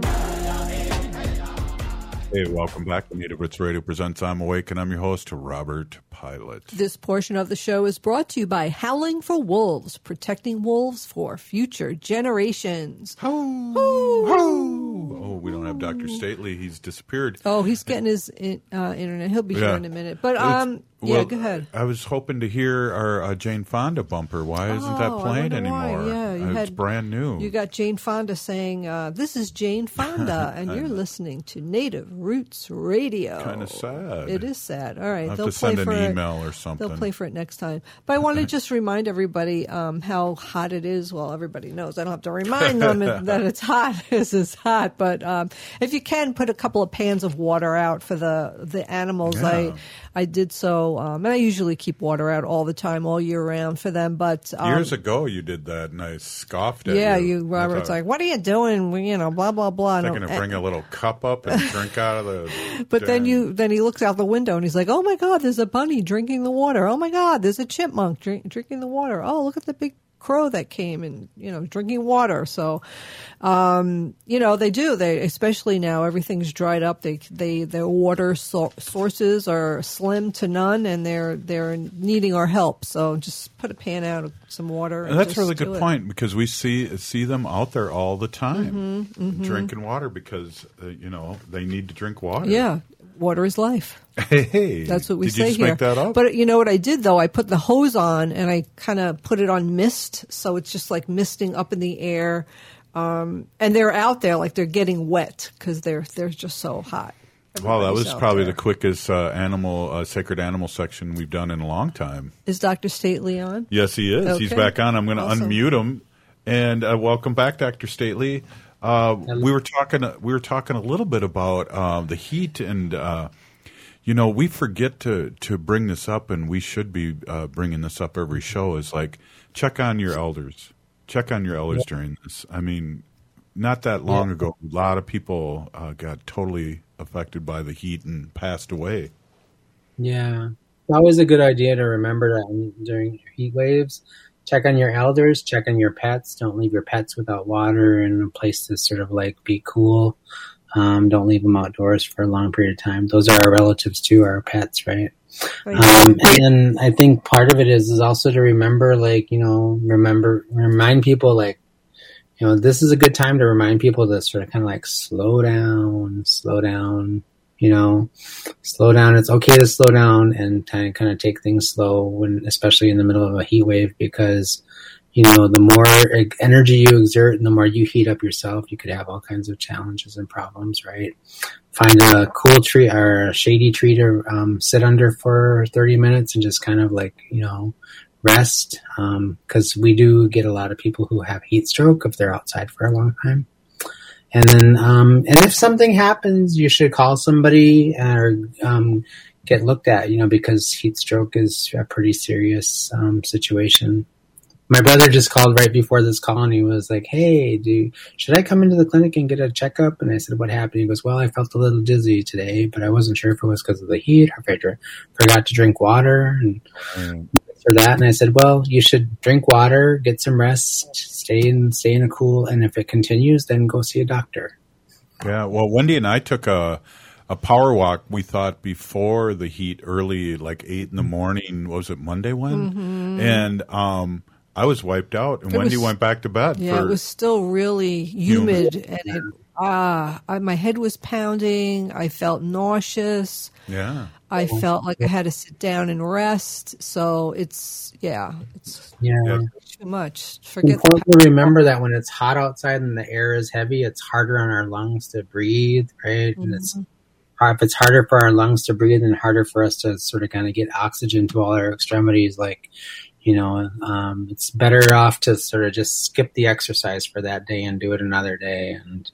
Speaker 7: Hey, welcome back to Native Roots Radio Presents I'm Awake, and I'm your host, Robert Pilot.
Speaker 8: This portion of the show is brought to you by Howling for Wolves, protecting wolves for future generations.
Speaker 7: Ho! Ho! Oh, we don't have Dr. Stately. He's disappeared.
Speaker 8: Oh, he's getting his internet. He'll be here in a minute. But
Speaker 7: well,
Speaker 8: go ahead.
Speaker 7: I was hoping to hear our Jane Fonda bumper. Why isn't that playing anymore?
Speaker 8: Yeah,
Speaker 7: it's brand new.
Speaker 8: You got Jane Fonda saying, "This is Jane Fonda," and you're listening to Native Roots Radio.
Speaker 7: Kind of sad.
Speaker 8: It is sad. All right,
Speaker 7: I'll have to send an email or something.
Speaker 8: They'll play for it next time. But I want to just remind everybody how hot it is. Well, everybody knows. I don't have to remind them that it's hot. This is hot. But if you can, put a couple of pans of water out for the animals. Yeah. I did so, and I usually keep water out all the time, all year round for them. But
Speaker 7: years ago, you did that, and I scoffed at you.
Speaker 8: Yeah, Robert's like, "What are you doing?" Blah blah blah.
Speaker 7: Thinking to bring a little cup up and drink out of the.
Speaker 8: But then he looks out the window and he's like, "Oh my God, there's a bunny drinking the water. Oh my God, there's a chipmunk drinking the water. Oh, look at the big crow that came and drinking water." So they do. They, especially now, everything's dried up. Their water sources are slim to none, and they're needing our help. So just put a pan out of some water.
Speaker 7: And that's a really good point, because we see them out there all the time drinking water because they need to drink water.
Speaker 8: Yeah. water is life.
Speaker 7: Hey,
Speaker 8: that's what we
Speaker 7: did
Speaker 8: say
Speaker 7: you just
Speaker 8: here.
Speaker 7: Make that up?
Speaker 8: But you know what I did though? I put the hose on and I kind of put it on mist, so it's just like misting up in the air. And they're out there like they're getting wet because they're just so hot.
Speaker 7: Well, that was
Speaker 8: Everybody's out
Speaker 7: probably
Speaker 8: there.
Speaker 7: the quickest sacred animal section we've done in a long time.
Speaker 8: Is Dr. Stately on?
Speaker 7: Yes, he is.
Speaker 8: Okay.
Speaker 7: He's back on. I'm going to
Speaker 8: Awesome.
Speaker 7: unmute him. And welcome back, Dr. Stately. We were talking a little bit about the heat, and we forget to bring this up, and we should be bringing this up every show. Is like check on your elders. Check on your elders during this. I mean, not that long ago, a lot of people got totally affected by the heat and passed away.
Speaker 19: Yeah. It's always a good idea to remember that during heat waves. Check on your elders, check on your pets. Don't leave your pets without water and a place to sort of like be cool. Don't leave them outdoors for a long period of time. Those are our relatives too, our pets, right? And then I think part of it is also to remember, like, remind people, like, this is a good time to remind people to sort of kind of like slow down, slow down. It's okay to slow down and kind of take things slow especially in the middle of a heat wave, because, the more energy you exert and the more you heat up yourself, you could have all kinds of challenges and problems, right? Find a cool tree or a shady tree to sit under for 30 minutes and just kind of like, rest. Because we do get a lot of people who have heat stroke if they're outside for a long time. And then, and if something happens, you should call somebody or get looked at, because heat stroke is a pretty serious situation. My brother just called right before this call, and he was like, "Hey, should I come into the clinic and get a checkup?" And I said, "What happened?" He goes, "Well, I felt a little dizzy today, but I wasn't sure if it was because of the heat or if I forgot to drink water and for that." And I said, "Well, you should drink water, get some rest, stay in a cool, and if it continues, then go see a doctor."
Speaker 7: Yeah, well, Wendy and I took a power walk, we thought, before the heat, early, like 8 in the morning. What was it, Monday one?
Speaker 8: Mm-hmm.
Speaker 7: And I was wiped out, and Wendy went back to bed.
Speaker 8: Yeah, it was still really humid. And my head was pounding. I felt nauseous.
Speaker 7: Yeah.
Speaker 8: I felt like I had to sit down and rest. So it's too much. Forget
Speaker 19: important to remember that when it's hot outside and the air is heavy, it's harder on our lungs to breathe, right?
Speaker 8: Mm-hmm.
Speaker 19: And if it's harder for our lungs to breathe and harder for us to sort of kind of get oxygen to all our extremities, like, it's better off to sort of just skip the exercise for that day and do it another day, and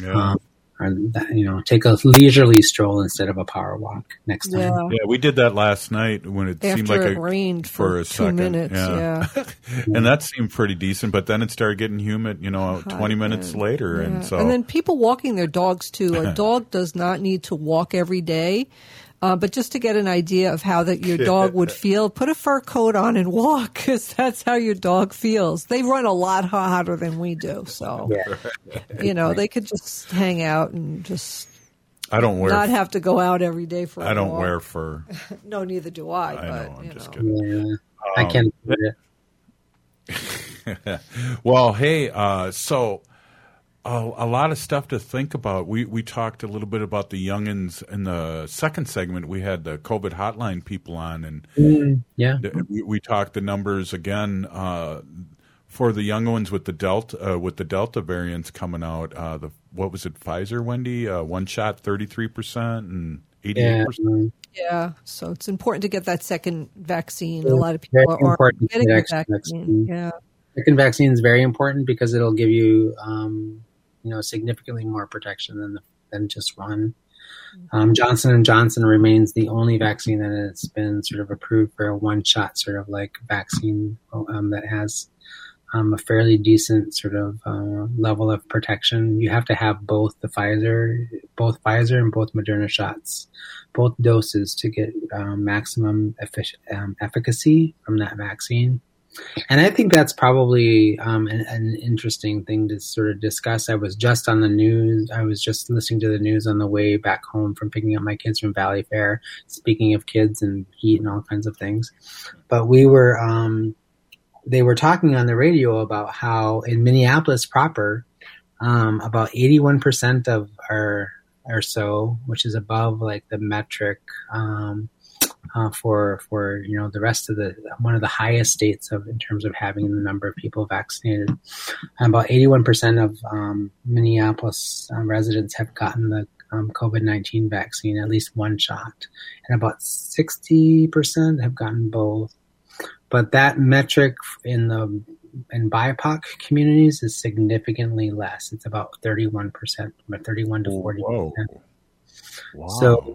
Speaker 19: take a leisurely stroll instead of a power walk next time.
Speaker 7: Yeah, we did that last night when it seemed like
Speaker 8: it rained for
Speaker 7: a
Speaker 8: 2
Speaker 7: second.
Speaker 8: minutes. Yeah.
Speaker 7: And that seemed pretty decent, but then it started getting humid, 20 minutes later, and
Speaker 8: then people walking their dogs too. A dog does not need to walk every day. But just to get an idea of how your dog would feel, put a fur coat on and walk, because that's how your dog feels. They run a lot hotter than we do. So, they could just hang out and just not have to go out every day for a walk.
Speaker 7: I don't wear fur.
Speaker 8: No, neither do I.
Speaker 7: I'm just kidding.
Speaker 19: Yeah, I can't do
Speaker 7: it. Well, hey, so... a lot of stuff to think about. We talked a little bit about the youngins in the second segment. We had the COVID hotline people on, and we talked the numbers again for the young ones with the Delta variants coming out. What was it, Pfizer, Wendy? One shot, 33% and 88%.
Speaker 8: Yeah, so it's important to get that second vaccine. A lot of people aren't getting the vaccine. Yeah,
Speaker 19: second vaccine is very important because it'll give you significantly more protection than just one. Johnson & Johnson remains the only vaccine that has been sort of approved for a one-shot sort of like vaccine that has a fairly decent sort of level of protection. You have to have both Pfizer and both Moderna shots, both doses, to get maximum efficacy from that vaccine. And I think that's probably an interesting thing to sort of discuss. I was just on the news. I was just listening to the news on the way back home from picking up my kids from Valley Fair, speaking of kids and heat and all kinds of things. But they were talking on the radio about how in Minneapolis proper, about 81% of our or so, which is above like the metric for the rest of one of the highest states in terms of having the number of people vaccinated. And about 81% of Minneapolis residents have gotten the COVID-19 vaccine, at least one shot, and about 60% have gotten both. But that metric in BIPOC communities is significantly less. It's about 31%, about 31 to 40%. Wow. So,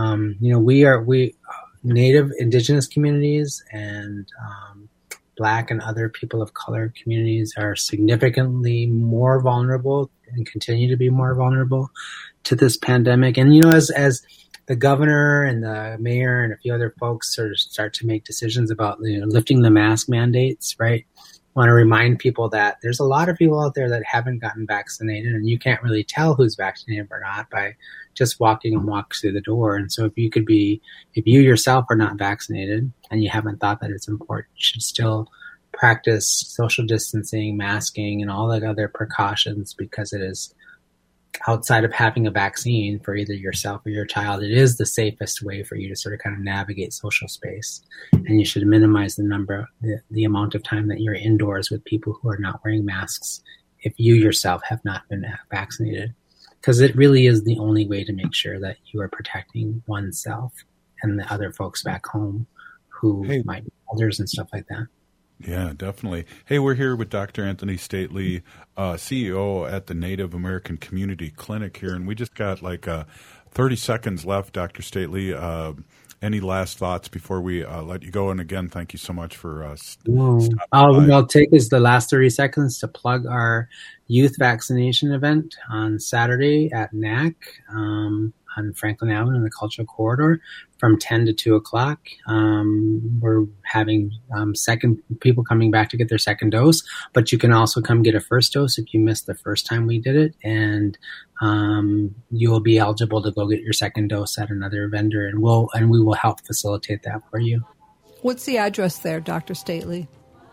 Speaker 19: we Native Indigenous communities and Black and other people of color communities are significantly more vulnerable and continue to be more vulnerable to this pandemic. And, as the governor and the mayor and a few other folks sort of start to make decisions about lifting the mask mandates, right? I want to remind people that there's a lot of people out there that haven't gotten vaccinated, and you can't really tell who's vaccinated or not by just walking through the door. And so if you yourself are not vaccinated and you haven't thought that it's important, you should still practice social distancing, masking, and all the other precautions, because it is, outside of having a vaccine for either yourself or your child, it is the safest way for you to sort of kind of navigate social space. And you should minimize the amount of time that you're indoors with people who are not wearing masks if you yourself have not been vaccinated, because it really is the only way to make sure that you are protecting oneself and the other folks back home who might be elders and stuff like that.
Speaker 7: Yeah, definitely. Hey, we're here with Dr. Anthony Stately, CEO at the Native American Community Clinic here, and we just got 30 seconds left, Dr. Stately. Any last thoughts before we let you go? And again, thank you so much for
Speaker 19: I'll take the last 30 seconds to plug our youth vaccination event on Saturday at NAC on Franklin Avenue in the Cultural Corridor from 10 to 2 o'clock. We're having people coming back to get their second dose, but you can also come get a first dose if you missed the first time we did it. And you will be eligible to go get your second dose at another vendor, and we will help facilitate that for you.
Speaker 8: What's the address there, Dr. Stately?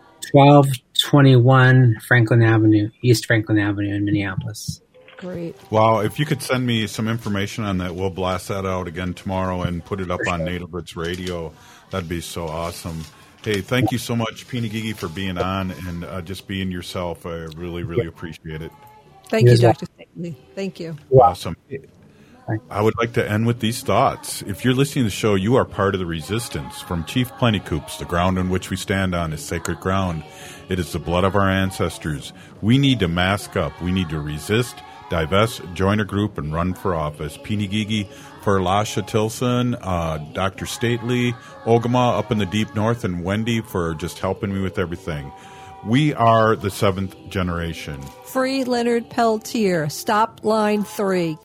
Speaker 19: 1221 Franklin Avenue, East Franklin Avenue in Minneapolis.
Speaker 8: Great.
Speaker 7: Wow. If you could send me some information on that, we'll blast that out again tomorrow and put it up on Native Roots Radio. That'd be so awesome. Hey, thank you so much, Pinigigi, for being on and just being yourself. I really, really appreciate it.
Speaker 8: Thank you, Dr. Stately. Thank you.
Speaker 7: Awesome. I would like to end with these thoughts. If you're listening to the show, you are part of the resistance. From Chief Plentycoops, the ground on which we stand on is sacred ground. It is the blood of our ancestors. We need to mask up. We need to resist, divest, join a group, and run for office. Pinigigi for Lasha Tilson, Dr. Stately, Ogama up in the deep north, and Wendy for just helping me with everything. We are the seventh generation.
Speaker 8: Free Leonard Peltier. Stop line 3.